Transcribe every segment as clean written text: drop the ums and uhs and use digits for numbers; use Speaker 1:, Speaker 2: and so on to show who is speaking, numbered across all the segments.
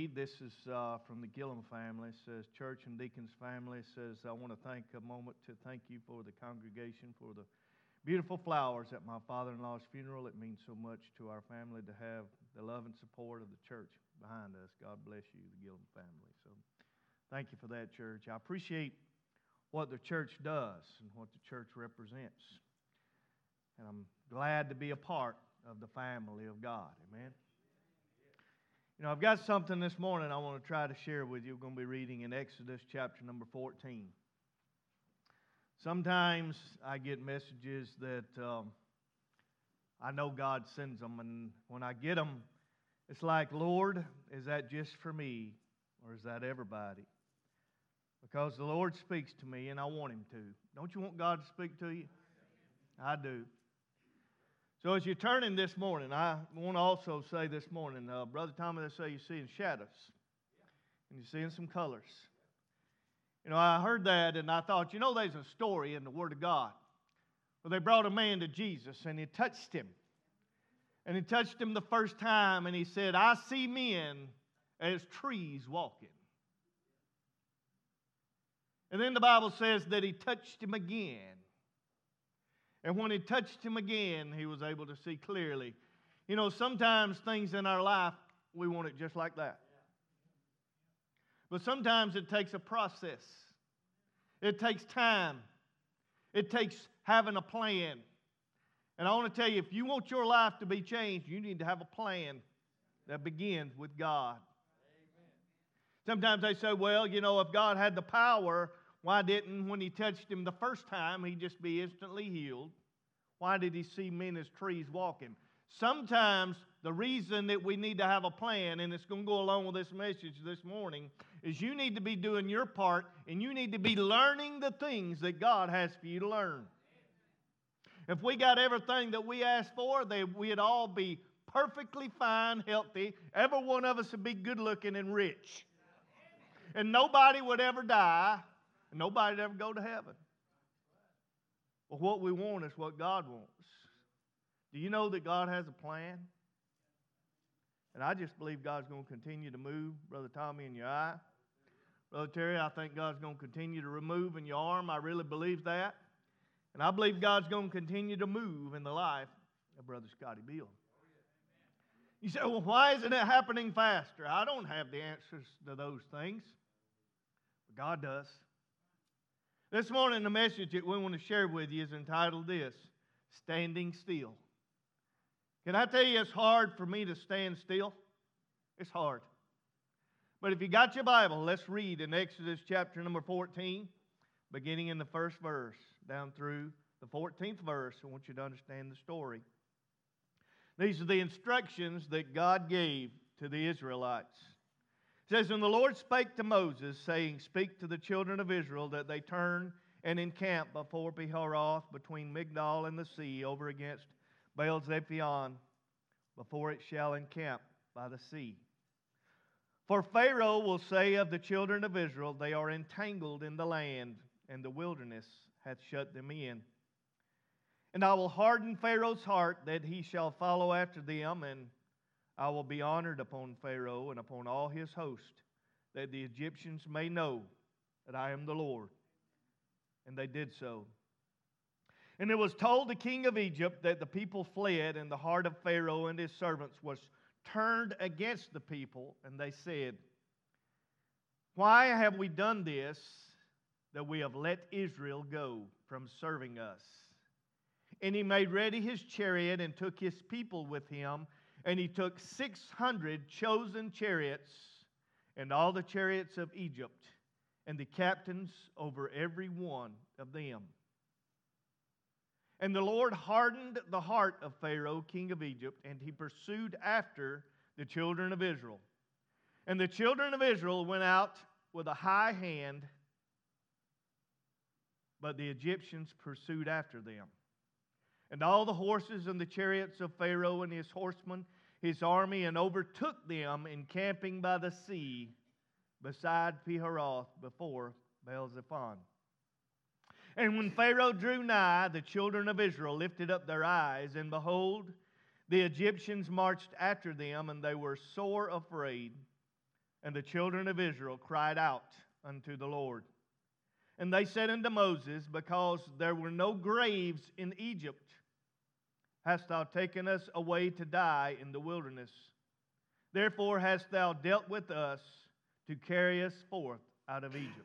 Speaker 1: read. This is from the Gillum family. It says, Church and Deacons family. It says, I want to take a moment to thank you for the congregation, for the beautiful flowers at my father-in-law's funeral. It means so much to our family to have the love and support of the church behind us. God bless you, the Gillum family. So thank you for that, church. I appreciate what the church does and what the church represents. And I'm glad to be a part of the family of God. Amen. You know, I've got something this morning I want to try to share with you. We're going to be reading in Exodus chapter number 14. Sometimes I get messages that I know God sends them, and when I get them, it's like, Lord, is that just for me, or is that everybody? Because the Lord speaks to me, and I want Him to. Don't you want God to speak to you? I do. So as you're turning this morning, I want to also say this morning, Brother Tommy, they say you're seeing shadows, and you're seeing some colors. You know, I heard that, and I thought, you know, there's a story in the Word of God where they brought a man to Jesus, and He touched him. And He touched him the first time, and He said, I see men as trees walking. And then the Bible says that He touched him again. And when He touched him again, he was able to see clearly. You know, sometimes things in our life, we want it just like that. But sometimes it takes a process. It takes time. It takes having a plan. And I want to tell you, if you want your life to be changed, you need to have a plan that begins with God. Sometimes they say, well, you know, if God had the power, why didn't, when He touched him the first time, He just be instantly healed? Why did He see men as trees walking? Sometimes the reason that we need to have a plan, and it's going to go along with this message this morning, is you need to be doing your part, and you need to be learning the things that God has for you to learn. If we got everything that we asked for, we'd all be perfectly fine, healthy. Every one of us would be good looking and rich. And nobody would ever die. Nobody would ever go to heaven. But what we want is what God wants. Do you know that God has a plan? And I just believe God's going to continue to move, Brother Tommy, in your eye. Brother Terry, I think God's going to continue to remove in your arm. I really believe that. And I believe God's going to continue to move in the life of Brother Scotty Beal. You say, well, why isn't it happening faster? I don't have the answers to those things. But God does. This morning, the message that we want to share with you is entitled this, Standing Still. Can I tell you it's hard for me to stand still? It's hard. But if you got your Bible, let's read in Exodus chapter number 14, beginning in the first verse, down through the 14th verse. I want you to understand the story. These are the instructions that God gave to the Israelites. It says, And the Lord spake to Moses, saying, Speak to the children of Israel that they turn and encamp before Piharoth, between Migdol and the sea, over against Baal-zephon, before it shall encamp by the sea. For Pharaoh will say of the children of Israel, They are entangled in the land, and the wilderness hath shut them in. And I will harden Pharaoh's heart, that he shall follow after them, and I will be honored upon Pharaoh and upon all his host, that the Egyptians may know that I am the Lord. And they did so. And it was told the king of Egypt that the people fled, and the heart of Pharaoh and his servants was turned against the people, and they said, Why have we done this, that we have let Israel go from serving us? And he made ready his chariot and took his people with him, and he took 600 chosen chariots and all the chariots of Egypt, and the captains over every one of them. And the Lord hardened the heart of Pharaoh, king of Egypt, and he pursued after the children of Israel. And the children of Israel went out with a high hand, but the Egyptians pursued after them. And all the horses and the chariots of Pharaoh and his horsemen, his army, and overtook them encamping by the sea beside Piharoth before Baal-zephon. And when Pharaoh drew nigh, the children of Israel lifted up their eyes, and behold, the Egyptians marched after them, and they were sore afraid. And the children of Israel cried out unto the Lord. And they said unto Moses, Because there were no graves in Egypt, hast thou taken us away to die in the wilderness? Therefore hast thou dealt with us to carry us forth out of Egypt.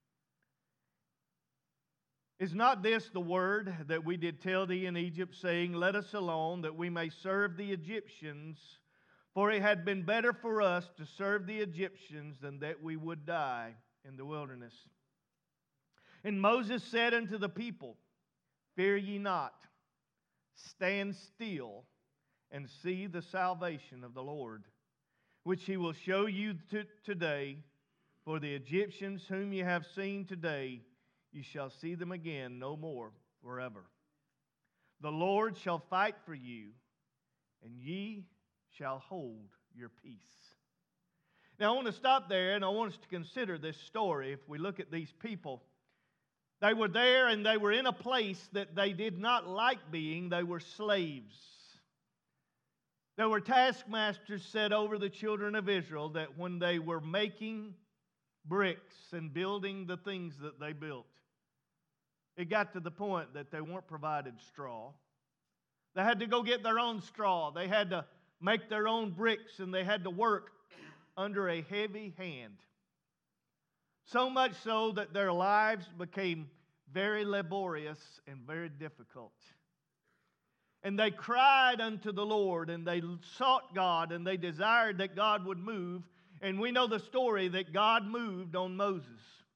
Speaker 1: Is not this the word that we did tell thee in Egypt, saying, Let us alone, that we may serve the Egyptians? For it had been better for us to serve the Egyptians than that we would die in the wilderness. And Moses said unto the people, Fear ye not, stand still, and see the salvation of the Lord, which he will show you today. For the Egyptians whom ye have seen today, ye shall see them again no more forever. The Lord shall fight for you, and ye shall hold your peace. Now I want to stop there, and I want us to consider this story. If we look at these people, they were there and they were in a place that they did not like being. They were slaves. There were taskmasters set over the children of Israel that when they were making bricks and building the things that they built, it got to the point that they weren't provided straw. They had to go get their own straw. They had to make their own bricks, and they had to work under a heavy hand. So much so that their lives became very laborious and very difficult. And they cried unto the Lord, and they sought God, and they desired that God would move. And we know the story that God moved on Moses.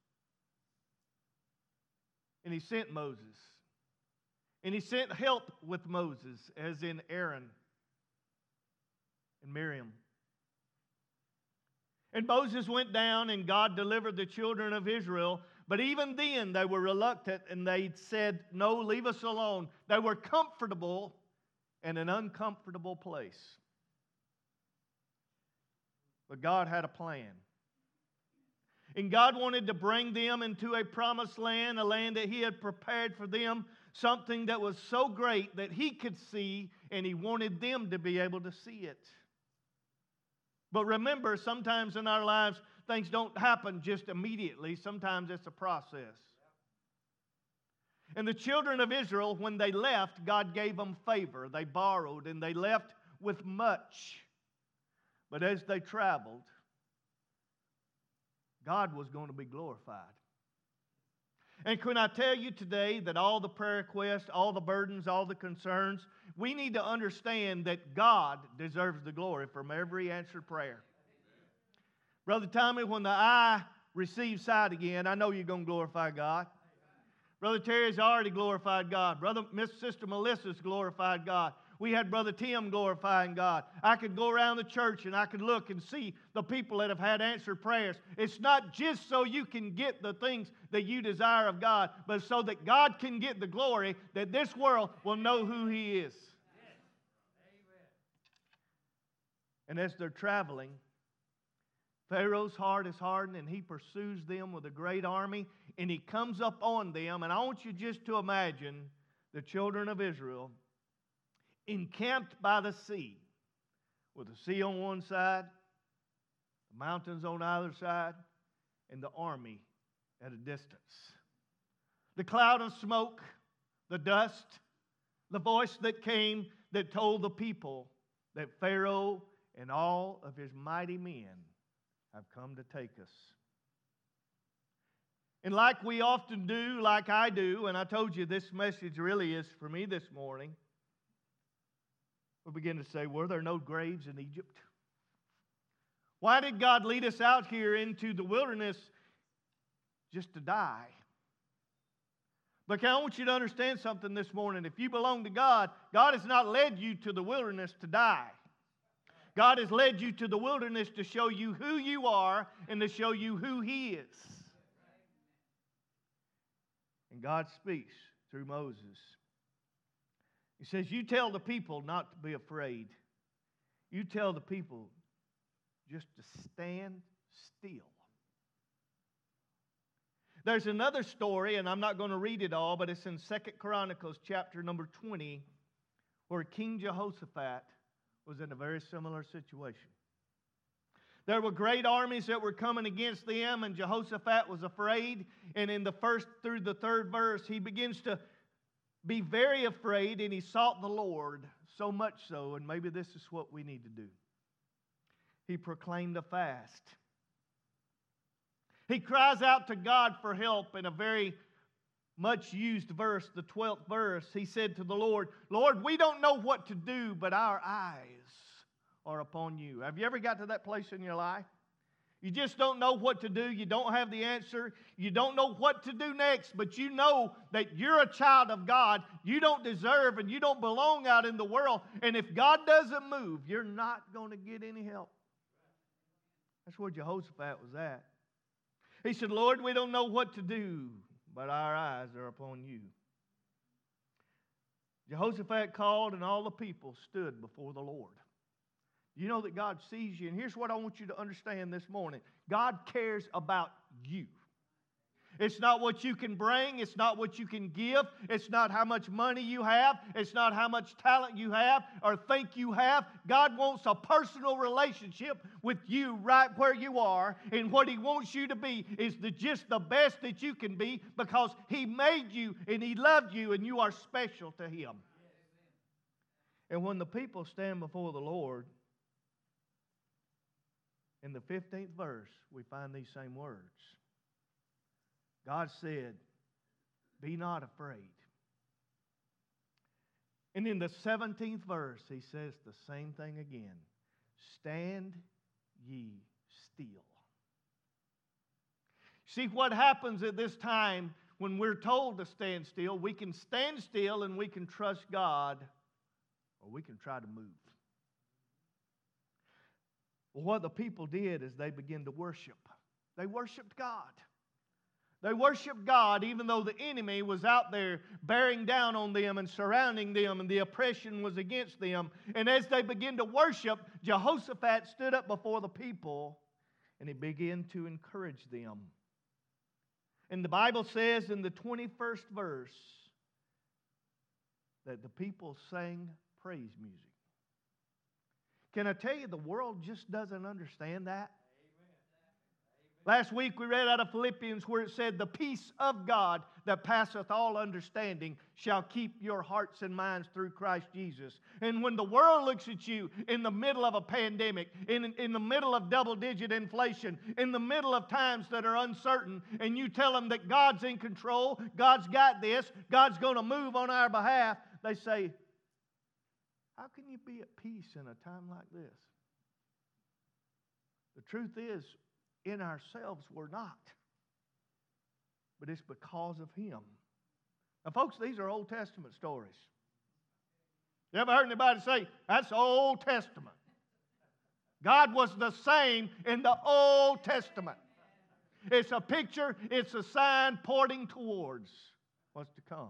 Speaker 1: And He sent Moses. And He sent help with Moses, as in Aaron and Miriam. And Moses went down, and God delivered the children of Israel. But even then, they were reluctant, and they said, No, leave us alone. They were comfortable in an uncomfortable place. But God had a plan. And God wanted to bring them into a promised land, a land that He had prepared for them, something that was so great that He could see, and He wanted them to be able to see it. But remember, sometimes in our lives, things don't happen just immediately. Sometimes it's a process. And the children of Israel, when they left, God gave them favor. They borrowed, and they left with much. But as they traveled, God was going to be glorified. And can I tell you today that all the prayer requests, all the burdens, all the concerns, we need to understand that God deserves the glory from every answered prayer. Brother Tommy, when the eye receives sight again, I know you're going to glorify God. Brother Terry's already glorified God. Sister Melissa's glorified God. We had Brother Tim glorifying God. I could go around the church and I could look and see the people that have had answered prayers. It's not just so you can get the things that you desire of God, but so that God can get the glory, that this world will know who He is. And as they're traveling, Pharaoh's heart is hardened, and he pursues them with a great army, and he comes up on them. And I want you just to imagine the children of Israel encamped by the sea, with the sea on one side, the mountains on either side, and the army at a distance. The cloud of smoke, the dust, the voice that came that told the people that Pharaoh and all of his mighty men have come to take us. And like we often do, like I do, and I told you this message really is for me this morning, we begin to say, were there no graves in Egypt? Why did God lead us out here into the wilderness just to die? But I want you to understand something this morning. If you belong to God, God has not led you to the wilderness to die. God has led you to the wilderness to show you who you are and to show you who He is. And God speaks through Moses. He says, you tell the people not to be afraid. You tell the people just to stand still. There's another story, and I'm not going to read it all, but it's in 2 Chronicles chapter number 20, where King Jehoshaphat was in a very similar situation. There were great armies that were coming against them, and Jehoshaphat was afraid. And in the first through the third verse, he begins to be very afraid, and he sought the Lord, so much so, and maybe this is what we need to do. He proclaimed a fast. He cries out to God for help in a very much used verse, the 12th verse. He said to the Lord, Lord, we don't know what to do, but our eyes are upon you. Have you ever got to that place in your life? You just don't know what to do. You don't have the answer. You don't know what to do next, but you know that you're a child of God. You don't deserve and you don't belong out in the world. And if God doesn't move, you're not going to get any help. That's where Jehoshaphat was at. He said, Lord, we don't know what to do, but our eyes are upon you. Jehoshaphat called, and all the people stood before the Lord. You know that God sees you. And here's what I want you to understand this morning. God cares about you. It's not what you can bring. It's not what you can give. It's not how much money you have. It's not how much talent you have or think you have. God wants a personal relationship with you right where you are. And what He wants you to be is just the best that you can be, because He made you and He loved you and you are special to Him. And when the people stand before the Lord, in the 15th verse, we find these same words. God said, be not afraid. And in the 17th verse, He says the same thing again. Stand ye still. See what happens at this time when we're told to stand still. We can stand still and we can trust God, or we can try to move. Well, what the people did is they began to worship. They worshiped God. They worshiped God even though the enemy was out there bearing down on them and surrounding them, and the oppression was against them. And as they began to worship, Jehoshaphat stood up before the people and he began to encourage them. And the Bible says in the 21st verse that the people sang praise music. Can I tell you, the world just doesn't understand that? Last week we read out of Philippians where it said, the peace of God that passeth all understanding shall keep your hearts and minds through Christ Jesus. And when the world looks at you in the middle of a pandemic, in the middle of double-digit inflation, in the middle of times that are uncertain, and you tell them that God's in control, God's got this, God's going to move on our behalf, they say, how can you be at peace in a time like this? The truth is, in ourselves, we're not. But it's because of Him. Now, folks, these are Old Testament stories. You ever heard anybody say, that's Old Testament? God was the same in the Old Testament. It's a picture, it's a sign pointing towards what's to come.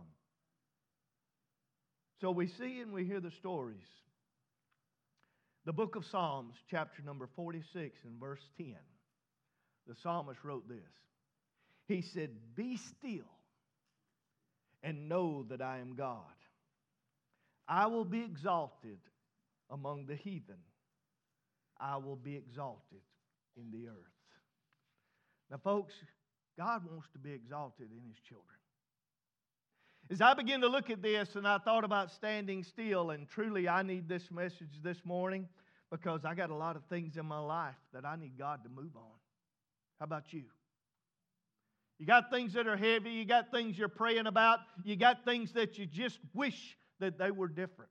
Speaker 1: So we see and we hear the stories. The book of Psalms, chapter number 46 and verse 10. The psalmist wrote this. He said, be still and know that I am God. I will be exalted among the heathen. I will be exalted in the earth. Now, folks, God wants to be exalted in His children. As I began to look at this and I thought about standing still, and truly I need this message this morning because I got a lot of things in my life that I need God to move on. How about you? You got things that are heavy. You got things you're praying about. You got things that you just wish that they were different.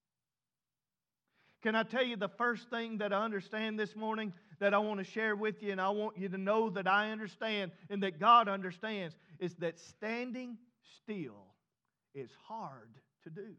Speaker 1: Can I tell you the first thing that I understand this morning that I want to share with you, and I want you to know that I understand and that God understands, is that standing still is hard to do.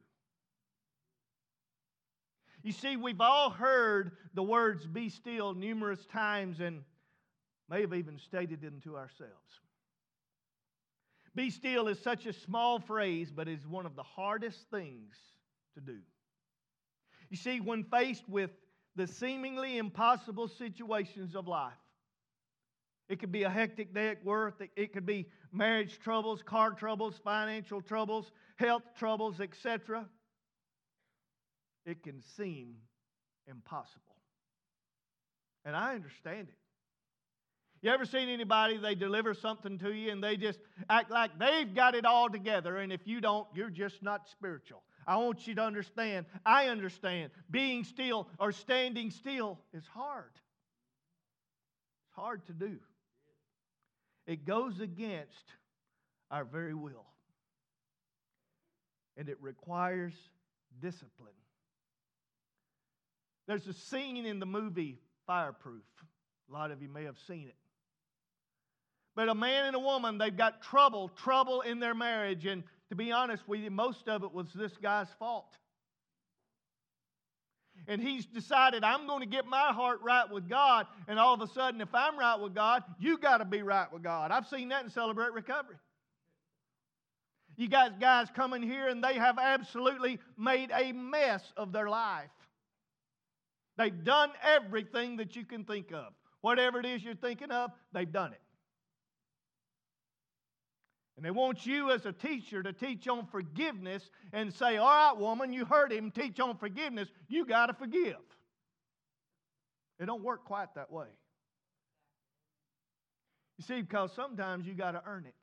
Speaker 1: You see, we've all heard the words be still numerous times and may have even stated it to ourselves. Be still is such a small phrase, but is one of the hardest things to do. You see, when faced with the seemingly impossible situations of life, it could be a hectic day at work, it could be marriage troubles, car troubles, financial troubles, health troubles, etc. It can seem impossible. And I understand it. You ever seen anybody, they deliver something to you and they just act like they've got it all together, and if you don't, you're just not spiritual. I want you to understand, I understand, being still or standing still is hard. It's hard to do. It goes against our very will. And it requires discipline. There's a scene in the movie Fireproof. A lot of you may have seen it. But a man and a woman, they've got trouble in their marriage. And to be honest with you, most of it was this guy's fault. And he's decided, I'm going to get my heart right with God. And all of a sudden, if I'm right with God, you got to be right with God. I've seen that in Celebrate Recovery. You guys come in here and they have absolutely made a mess of their life. They've done everything that you can think of. Whatever it is you're thinking of, they've done it. And they want you as a teacher to teach on forgiveness and say, all right, woman, you heard him, teach on forgiveness. You got to forgive. It don't work quite that way. You see, because sometimes you got to earn it.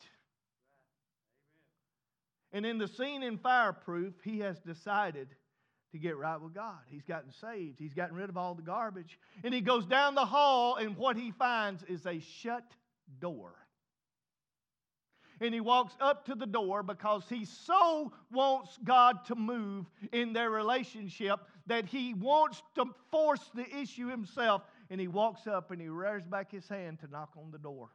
Speaker 1: And in the scene in Fireproof, he has decided to get right with God. He's gotten saved. He's gotten rid of all the garbage. And he goes down the hall, and what he finds is a shut door. And he walks up to the door because he so wants God to move in their relationship that he wants to force the issue himself. And he walks up and he rears back his hand to knock on the door.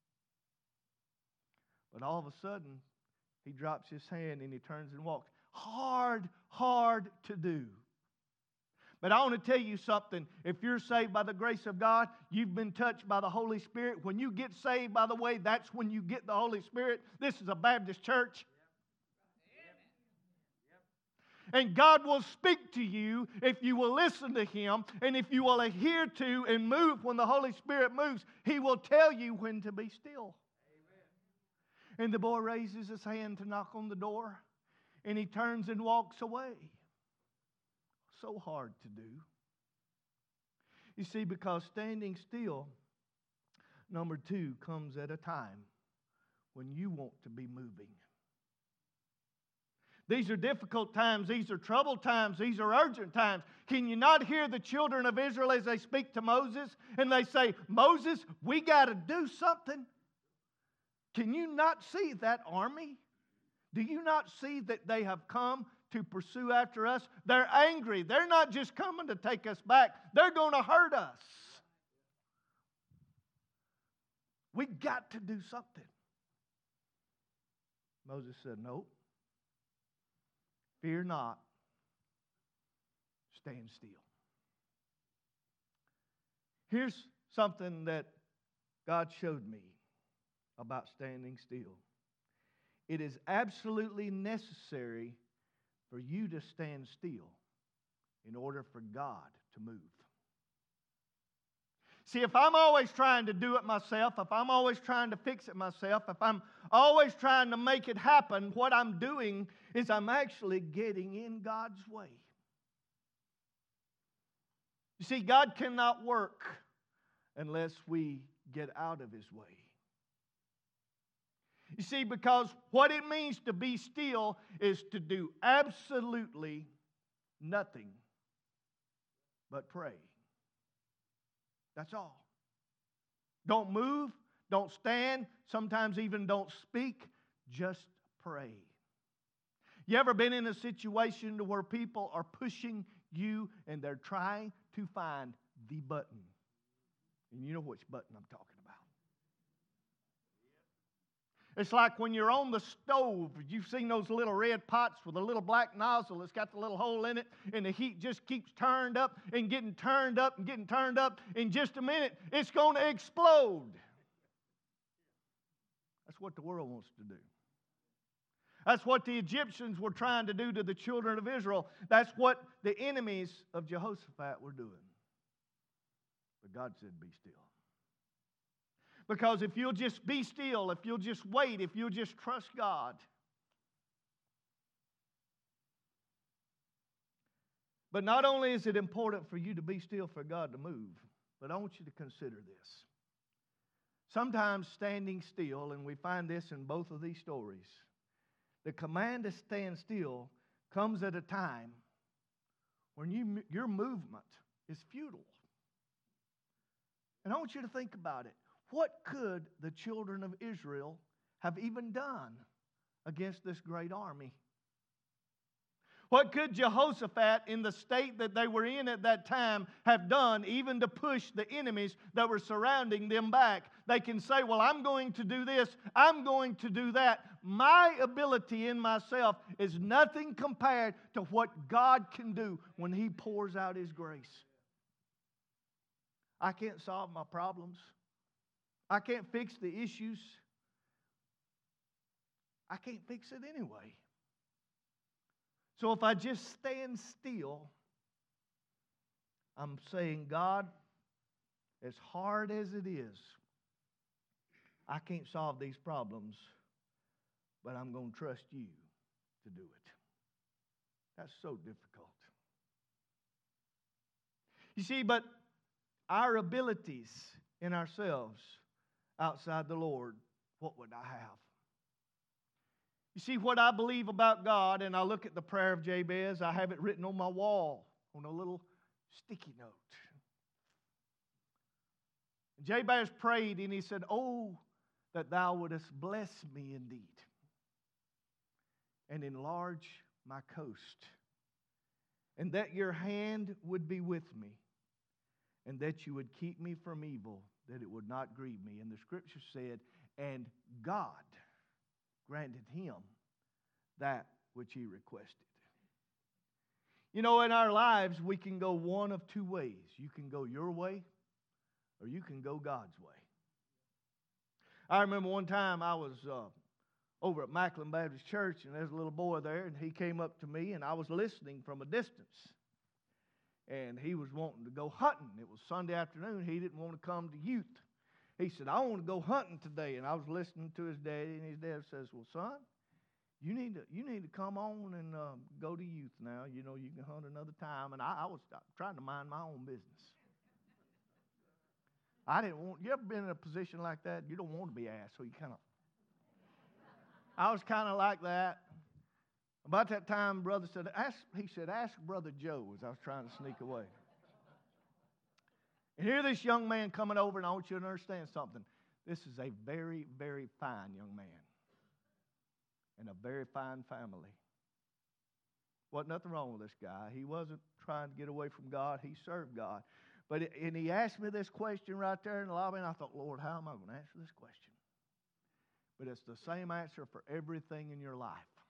Speaker 1: But all of a sudden, he drops his hand and he turns and walks. Hard to do. But I want to tell you something. If you're saved by the grace of God, you've been touched by the Holy Spirit. When you get saved, by the way, that's when you get the Holy Spirit. This is a Baptist church. And God will speak to you if you will listen to Him. And if you will adhere to and move when the Holy Spirit moves, He will tell you when to be still. And the boy raises his hand to knock on the door. And he turns and walks away. So hard to do. You see, because standing still, number 2, comes at a time when you want to be moving. These are difficult times. These are troubled times. These are urgent times. Can you not hear the children of Israel as they speak to Moses? And they say, Moses, we got to do something. Can you not see that army? Do you not see that they have come to pursue after us? They're angry. They're not just coming to take us back. They're going to hurt us. We got to do something. Moses said, no. Fear not. Stand still. Here's something that God showed me about standing still. It is absolutely necessary for you to stand still in order for God to move. See, if I'm always trying to do it myself, if I'm always trying to fix it myself, if I'm always trying to make it happen, what I'm doing is I'm actually getting in God's way. You see, God cannot work unless we get out of His way. You see, because what it means to be still is to do absolutely nothing but pray. That's all. Don't move, don't stand, sometimes even don't speak, just pray. You ever been in a situation where people are pushing you and they're trying to find the button? And you know which button I'm talking about. It's like when you're on the stove, you've seen those little red pots with a little black nozzle that's got the little hole in it, and the heat just keeps turned up and getting turned up and getting turned up. In just a minute, it's going to explode. That's what the world wants to do. That's what the Egyptians were trying to do to the children of Israel. That's what the enemies of Jehoshaphat were doing. But God said, be still. Because if you'll just be still, if you'll just wait, if you'll just trust God. But not only is it important for you to be still for God to move, But I want you to consider this. Sometimes standing still, and we find this in both of these stories, the command to stand still comes at a time when your movement is futile. And I want you to think about it. What could the children of Israel have even done against this great army? What could Jehoshaphat, in the state that they were in at that time, have done even to push the enemies that were surrounding them back? They can say, well, I'm going to do this, I'm going to do that. My ability in myself is nothing compared to what God can do when He pours out His grace. I can't solve my problems. I can't fix the issues. I can't fix it anyway. So if I just stand still, I'm saying, God, as hard as it is, I can't solve these problems, but I'm going to trust you to do it. That's so difficult. You see, but our abilities in ourselves outside the Lord, what would I have? You see, what I believe about God, and I look at the prayer of Jabez, I have it written on my wall on a little sticky note. Jabez prayed and he said, oh, that thou wouldest bless me indeed and enlarge my coast, and that your hand would be with me, and that you would keep me from evil, that it would not grieve me. And the scripture said, and God granted him that which he requested. You know, in our lives, we can go one of two ways. You can go your way, or you can go God's way. I remember one time I was over at Macklin Baptist Church, and there's a little boy there, and he came up to me, and I was listening from a distance. And he was wanting to go hunting. It was Sunday afternoon. He didn't want to come to youth. He said, I want to go hunting today. And I was listening to his daddy, and his dad says, well, son, you need to come on and go to youth now. You know, you can hunt another time. And I was trying to mind my own business. I didn't want, you ever been in a position like that? You don't want to be asked, so you kind of, I was kind of like that. About that time, brother said, ask Brother Joe, as I was trying to sneak away. And here this young man coming over, and I want you to understand something. This is a very, very fine young man and a very fine family. Wasn't nothing wrong with this guy. He wasn't trying to get away from God. He served God. And he asked me this question right there in the lobby, and I thought, Lord, how am I going to answer this question? But it's the same answer for everything in your life.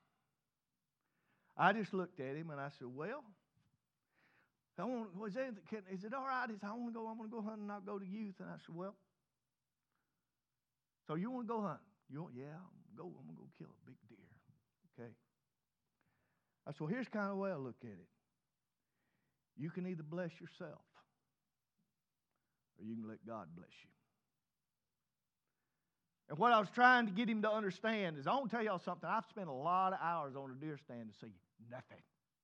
Speaker 1: I just looked at him and I said, well, is it all right? He said, I want to go hunting and not go to youth. And I said, well, so you want to go hunting? Yeah, I'm going to go kill a big deer. Okay. I said, well, here's kind of the way I look at it. You can either bless yourself or you can let God bless you. And what I was trying to get him to understand is, I want to tell y'all something. I've spent a lot of hours on a deer stand to see nothing.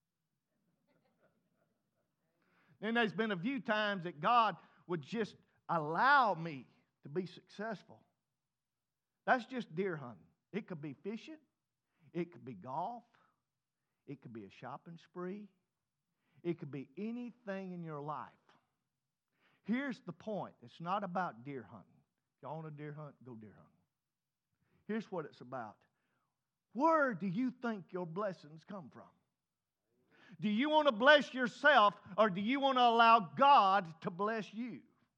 Speaker 1: Then there's been a few times that God would just allow me to be successful. That's just deer hunting. It could be fishing. It could be golf. It could be a shopping spree. It could be anything in your life. Here's the point. It's not about deer hunting. If y'all want to deer hunt, go deer hunting. Here's what it's about. Where do you think your blessings come from? Do you want to bless yourself, or do you want to allow God to bless you?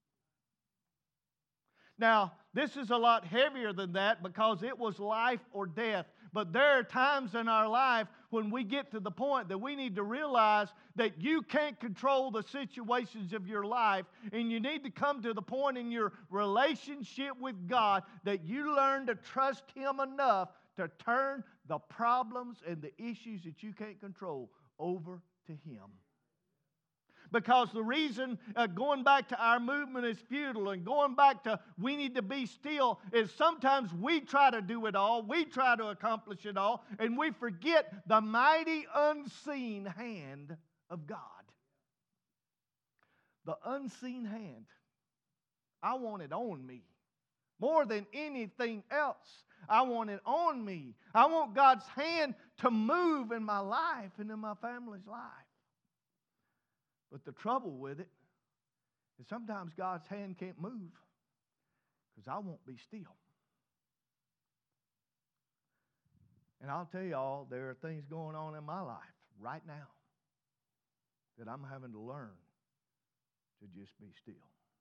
Speaker 1: Now, this is a lot heavier than that because it was life or death. But there are times in our life when we get to the point that we need to realize that you can't control the situations of your life, and you need to come to the point in your relationship with God that you learn to trust Him enough to turn the problems and the issues that you can't control over to Him. Because the reason going back to our movement is futile, and going back to we need to be still, is sometimes we try to do it all, we try to accomplish it all, and we forget the mighty unseen hand of God. The unseen hand. I want it on me. More than anything else, I want it on me. I want God's hand to move in my life and in my family's life. But the trouble with it is sometimes God's hand can't move because I won't be still. And I'll tell y'all, there are things going on in my life right now that I'm having to learn to just be still.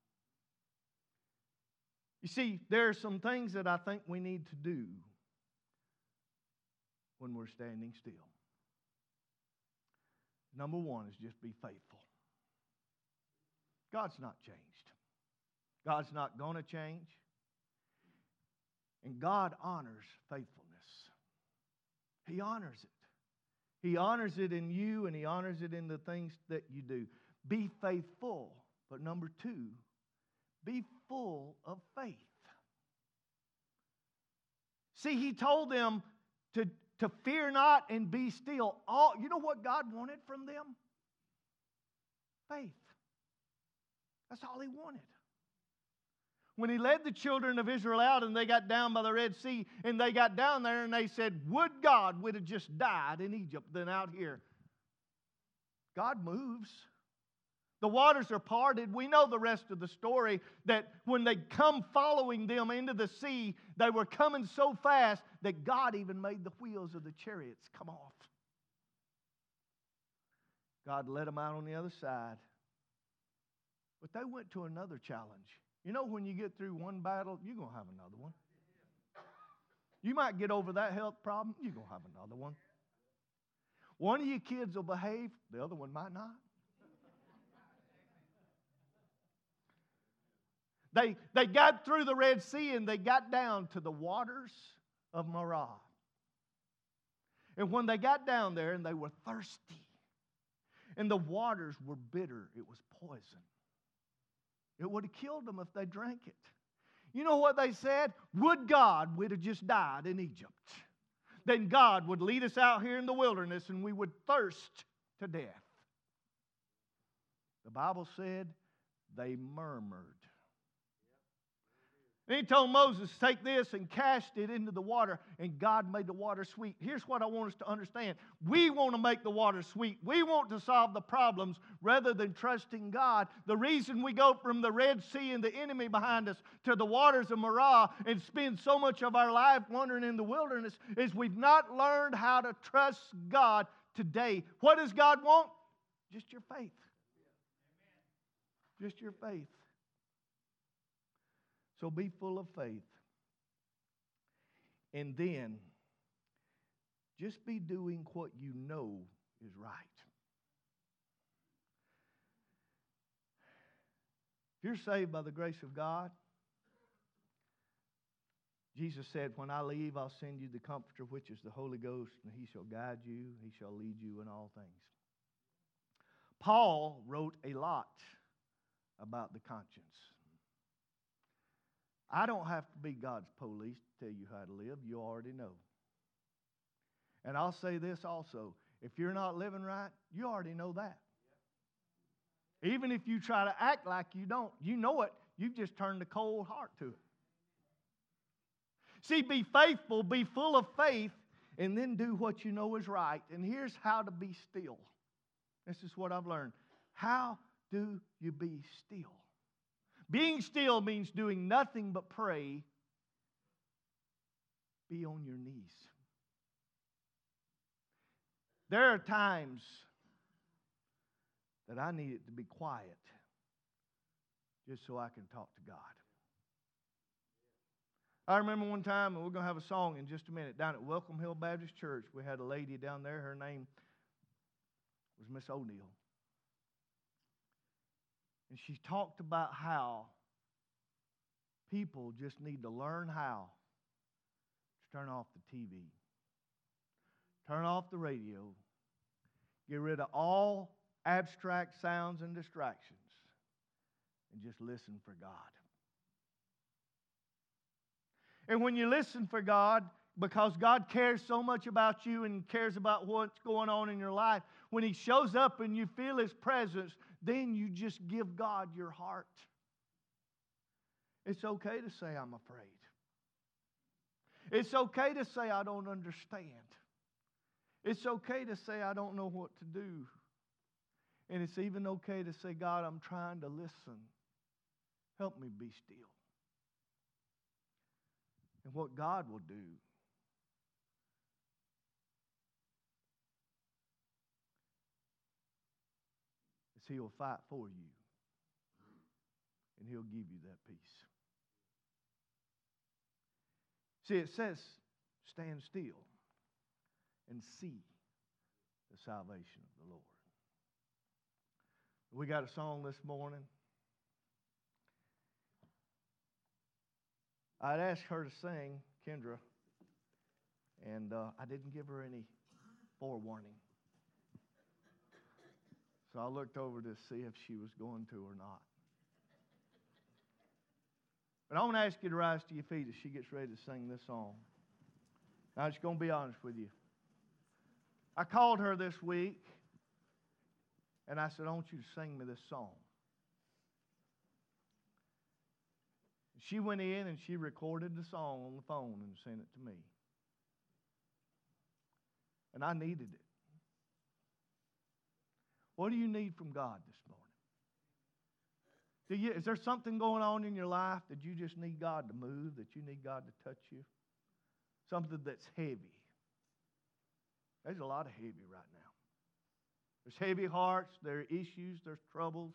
Speaker 1: You see, there are some things that I think we need to do when we're standing still. Number one is just be faithful. God's not changed. God's not going to change. And God honors faithfulness. He honors it. He honors it in you, and He honors it in the things that you do. Be faithful. But number two, be full of faith. See, He told them to fear not and be still. You know what God wanted from them? Faith. That's all He wanted. When He led the children of Israel out and they got down by the Red Sea, and they got down there and they said, would God would have just died in Egypt than out here. God moves. The waters are parted. We know the rest of the story, that when they come following them into the sea, they were coming so fast that God even made the wheels of the chariots come off. God led them out on the other side. But they went to another challenge. You know, when you get through one battle, you're going to have another one. You might get over that health problem, you're going to have another one. One of your kids will behave, the other one might not. They got through the Red Sea and they got down to the waters of Marah. And when they got down there and they were thirsty, and the waters were bitter, it was poison. It would have killed them if they drank it. You know what they said? Would God would have just died in Egypt. Then God would lead us out here in the wilderness and we would thirst to death. The Bible said they murmured. And He told Moses, take this and cast it into the water, and God made the water sweet. Here's what I want us to understand. We want to make the water sweet. We want to solve the problems rather than trusting God. The reason we go from the Red Sea and the enemy behind us to the waters of Marah and spend so much of our life wandering in the wilderness is we've not learned how to trust God today. What does God want? Just your faith. Just your faith. So be full of faith. And then, just be doing what you know is right. If you're saved by the grace of God, Jesus said, when I leave, I'll send you the Comforter, which is the Holy Ghost, and He shall guide you, He shall lead you in all things. Paul wrote a lot about the conscience. I don't have to be God's police to tell you how to live. You already know. And I'll say this also. If you're not living right, you already know that. Even if you try to act like you don't, you know it. You've just turned a cold heart to it. See, be faithful, be full of faith, and then do what you know is right. And here's how to be still. This is what I've learned. How do you be still? Being still means doing nothing but pray. Be on your knees. There are times that I need it to be quiet just so I can talk to God. I remember one time, and we're going to have a song in just a minute, down at Welcome Hill Baptist Church. We had a lady down there. Her name was Miss O'Neill. And she talked about how people just need to learn how to turn off the TV, turn off the radio, get rid of all abstract sounds and distractions, and just listen for God. And when you listen for God, because God cares so much about you and cares about what's going on in your life, when He shows up and you feel His presence, then you just give God your heart. It's okay to say I'm afraid. It's okay to say I don't understand. It's okay to say I don't know what to do. And it's even okay to say, God, I'm trying to listen. Help me be still. And what God will do is He'll fight for you. And He'll give you that peace. See, it says, stand still and see the salvation of the Lord. We got a song this morning. I'd asked her to sing, Kendra, and I didn't give her any forewarning. So I looked over to see if she was going to or not. But I want to ask you to rise to your feet as she gets ready to sing this song. Now, I'm just going to be honest with you. I called her this week, and I said, I want you to sing me this song. She went in and she recorded the song on the phone and sent it to me. And I needed it. What do you need from God this morning? Is there something going on in your life that you just need God to move, that you need God to touch you? Something that's heavy. There's a lot of heavy right now. There's heavy hearts, there are issues, there's troubles.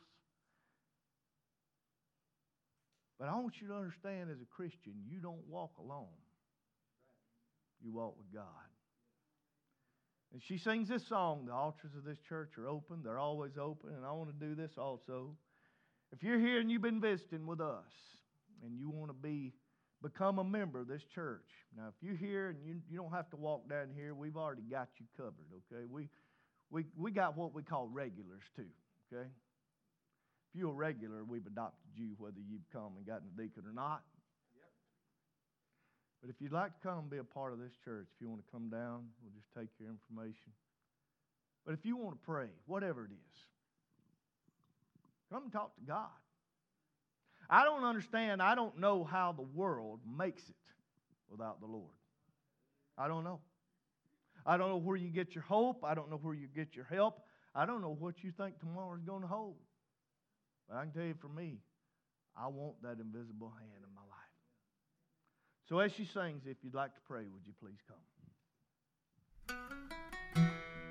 Speaker 1: But I want you to understand as a Christian, you don't walk alone. You walk with God. And she sings this song, the altars of this church are open. They're always open. And I want to do this also. If you're here and you've been visiting with us and you want to become a member of this church. Now, if you're here and you don't have to walk down here, we've already got you covered, okay? We got what we call regulars too, okay? If you're a regular, we've adopted you whether you've come and gotten a deacon or not. Yep. But if you'd like to come and be a part of this church, if you want to come down, we'll just take your information. But if you want to pray, whatever it is, come and talk to God. I don't understand. I don't know how the world makes it without the Lord. I don't know. I don't know where you get your hope. I don't know where you get your help. I don't know what you think tomorrow is going to hold. But I can tell you for me, I want that invisible hand in my life. So as she sings, if you'd like to pray, would you please come?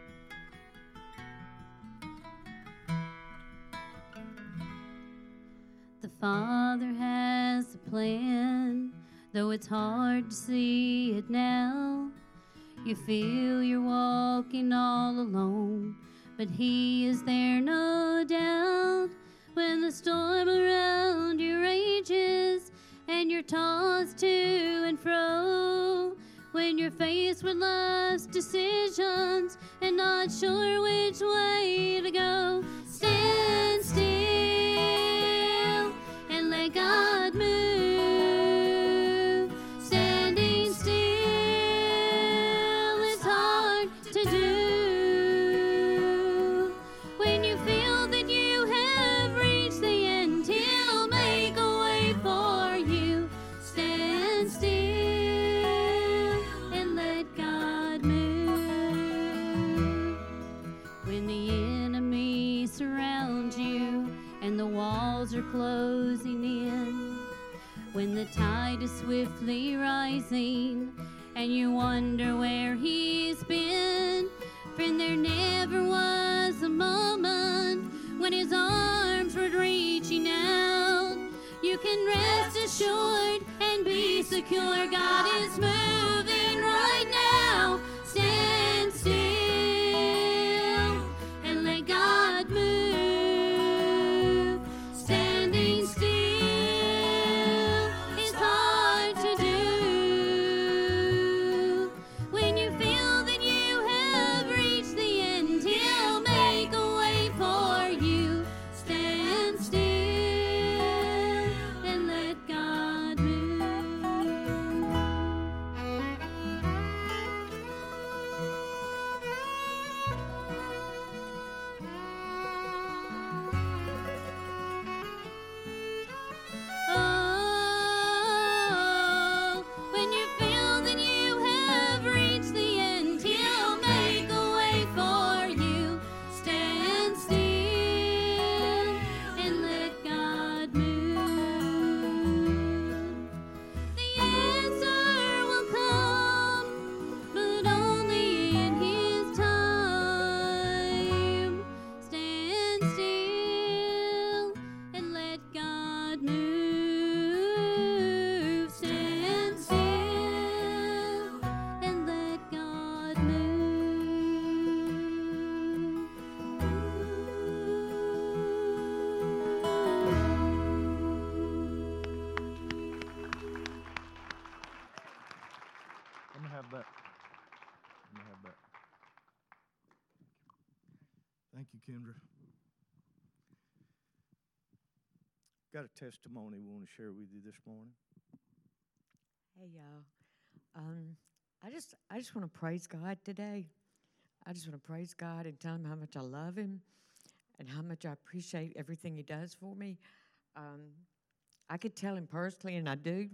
Speaker 2: The Father has a plan, though it's hard to see it now. You feel you're walking all alone, but He is there, no doubt. When the storm around you rages and you're tossed to and fro, when you're faced with life's decisions and not sure which way to go, stand still and let God move. Standing still is hard to do. When you feel that you have reached the end, He'll make a way for you. Stand still and let God move. When the enemy surrounds you and the walls are closing in, when the tide is swiftly rising and you wonder where He's been, friend, there never was a moment when His arms were reaching out. You can rest assured and be secure. God is moving right now. Stand still and let God move. Standing still is hard to do. When you feel that you have reached the end, He'll make a way for you. Stand still and let God move.
Speaker 1: Thank you, Kendra. Got a testimony we want to share with you this morning.
Speaker 3: Hey, y'all. I just want to praise God today. I just want to praise God and tell him how much I love him and how much I appreciate everything he does for me. I could tell him personally, and I do.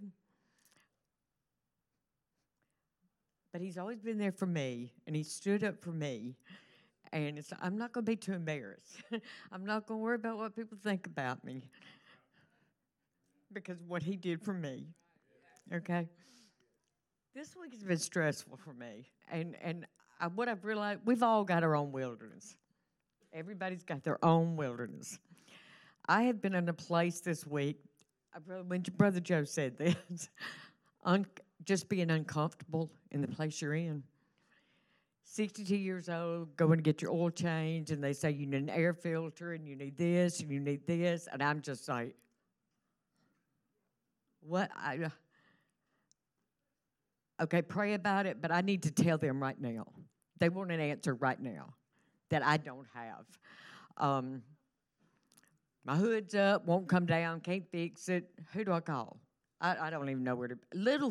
Speaker 3: But he's always been there for me, and he stood up for me. And I'm not going to be too embarrassed. I'm not going to worry about what people think about me because of what he did for me. Okay? This week has been stressful for me. And what I've realized, we've all got our own wilderness. Everybody's got their own wilderness. I have been in a place this week, when Brother Joe said this, just being uncomfortable in the place you're in. 62 years old, going to get your oil changed, and they say you need an air filter, and you need this, and you need this, and I'm just like, what? Okay, pray about it, but I need to tell them right now. They want an answer right now that I don't have. My hood's up, won't come down, can't fix it. Who do I call? I don't even know where to. Little